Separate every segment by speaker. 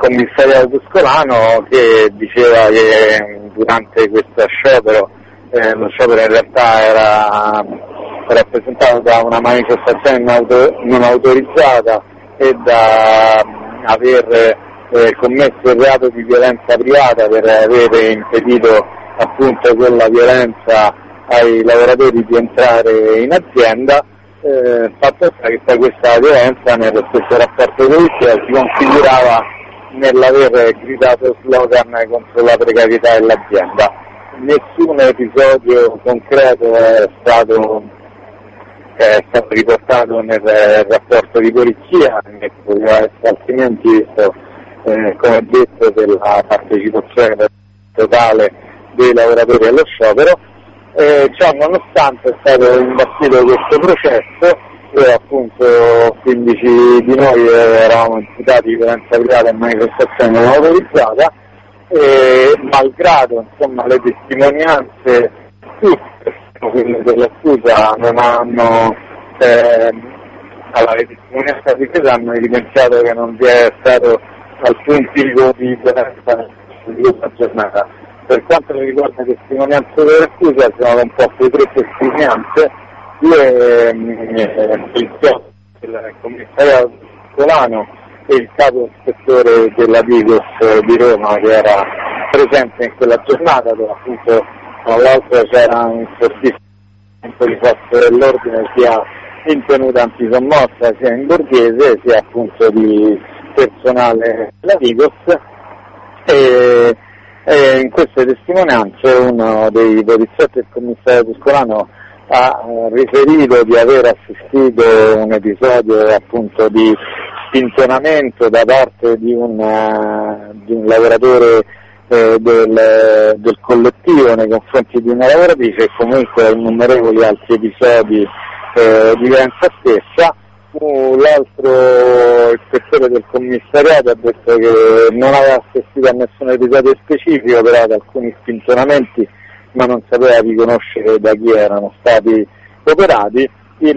Speaker 1: commissariato tuscolano, che diceva che durante questo sciopero, lo sciopero in realtà era rappresentato da una manifestazione non autorizzata e da aver commesso il reato di violenza privata per avere impedito appunto quella violenza ai lavoratori di entrare in azienda. Fatto sta che poi questa violenza nello stesso rapporto polizia si configurava nell'aver gridato slogan contro la precarietà dell'azienda. Nessun episodio concreto è stato riportato nel rapporto di polizia, che poteva essere altrimenti visto, come detto, della partecipazione totale dei lavoratori allo sciopero. Ciò nonostante è stato imbastito questo processo e appunto 15 di noi eravamo imputati di violenza privata e manifestazione non autorizzata, e malgrado insomma le testimonianze tutte quelle dell'accusa non hanno le testimonianze di che hanno evidenziato che non vi è stato alcun tipo di violenza in questa giornata. Per quanto riguarda le testimonianze dell'accusa, sono composte tre testimonianze, due poliziotti del commissariato tuscolano e il capo ispettore della Digos di Roma, che era presente in quella giornata, dove appunto tra l'altro c'era un fortissimo di forze dell'ordine sia in tenuta antisommossa sia in borghese, sia appunto di personale della Digos. E in queste testimonianze uno dei poliziotti del commissariato tuscolano ha riferito di aver assistito a un episodio appunto di spintonamento da parte di un lavoratore del collettivo nei confronti di una lavoratrice, e comunque innumerevoli altri episodi di violenza stessa. L'altro ispettore del commissariato ha detto che non aveva assistito a nessun episodio specifico, però ad alcuni spintonamenti, ma non sapeva riconoscere da chi erano stati operati.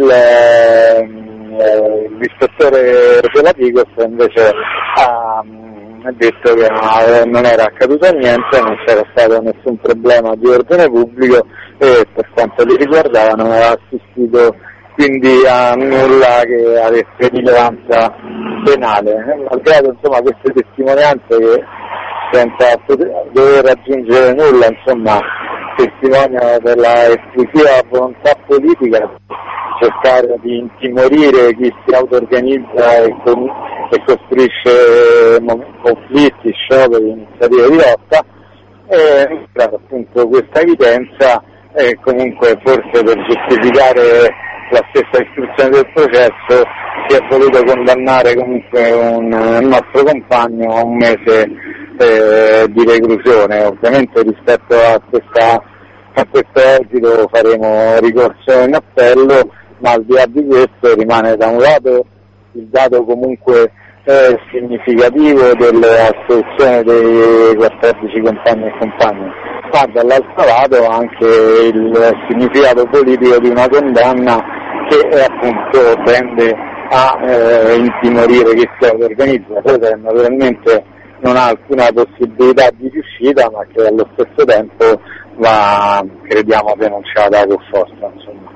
Speaker 1: L'ispettore della Digos invece ha detto che non era accaduto niente, non c'era stato nessun problema di ordine pubblico e per quanto li riguardava non aveva assistito quindi a nulla che avesse rilevanza penale. Malgrado insomma queste testimonianze, che senza dover aggiungere nulla insomma testimoniano della esclusiva volontà politica cercare di intimorire chi si auto-organizza e costruisce conflitti, scioperi, iniziative di lotta, e appunto questa evidenza comunque forse per giustificare la stessa istruzione del processo si è voluto condannare comunque un nostro compagno a un mese di reclusione. Ovviamente rispetto a questo esito faremo ricorso in appello, ma al di là di questo rimane da un lato il dato comunque significativo dell'assoluzione dei 14 compagni e compagne, ma dall'altro lato anche il significato politico di una condanna che appunto tende a intimorire chi si organizza, che naturalmente non ha alcuna possibilità di riuscita, ma che allo stesso tempo va, crediamo, denunciata con forza, insomma.